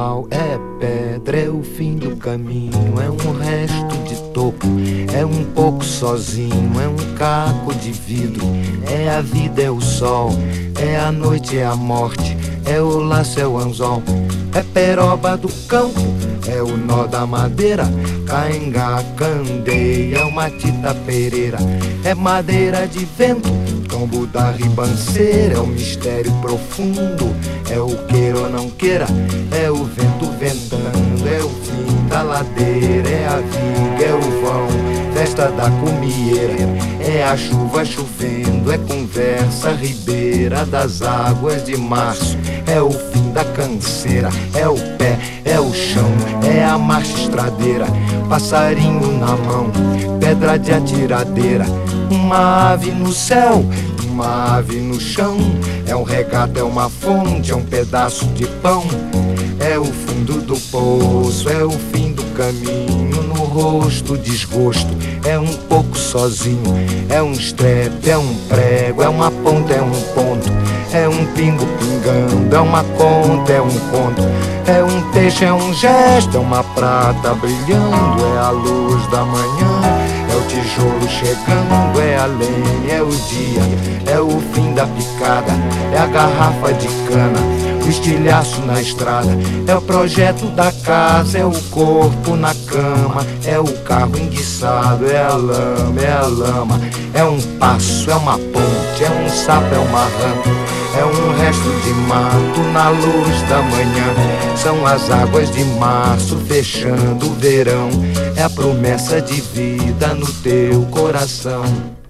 pau, é pedra, é o fim do caminho, é um resto de topo, é um pouco sozinho, é um caco de vidro, é a vida, é o sol, é a noite, é a morte, é o laço, é o anzol, é peroba do campo, é o nó da madeira, caengá, candeia, é uma tita pereira, é madeira de vento, tombo da ribanceira, é o mistério profundo, é o queira ou não queira, é o vento ventando, é o fim da ladeira, é a viga, é o vão, festa da cumieira, é a chuva chovendo, é conversa ribeira das águas de março, é o fim da canseira, é o pé, é o chão, é a marcha estradeira, passarinho na mão, pedra de atiradeira, uma ave no céu, uma ave no chão, é um regato, é uma fonte, é um pedaço de pão, é o fundo do poço, é o fim do caminho, no rosto desgosto, é um pouco sozinho, é um estrepe, é um prego, é uma ponta, é um ponto, é um pingo pingando, é uma conta, é um conto, é um peixe, é um gesto, é uma prata brilhando, é a luz da manhã, é o tijolo chegando, é a lenha, é o dia, é o fim da picada, é a garrafa de cana, o estilhaço na estrada, é o projeto da casa, é o corpo na cama, é o carro enguiçado, é a lama, é um passo, é uma ponte, é um sapo, é uma rã, é um resto de mato na luz da manhã, são as águas de março fechando o verão, é a promessa de vida no teu coração.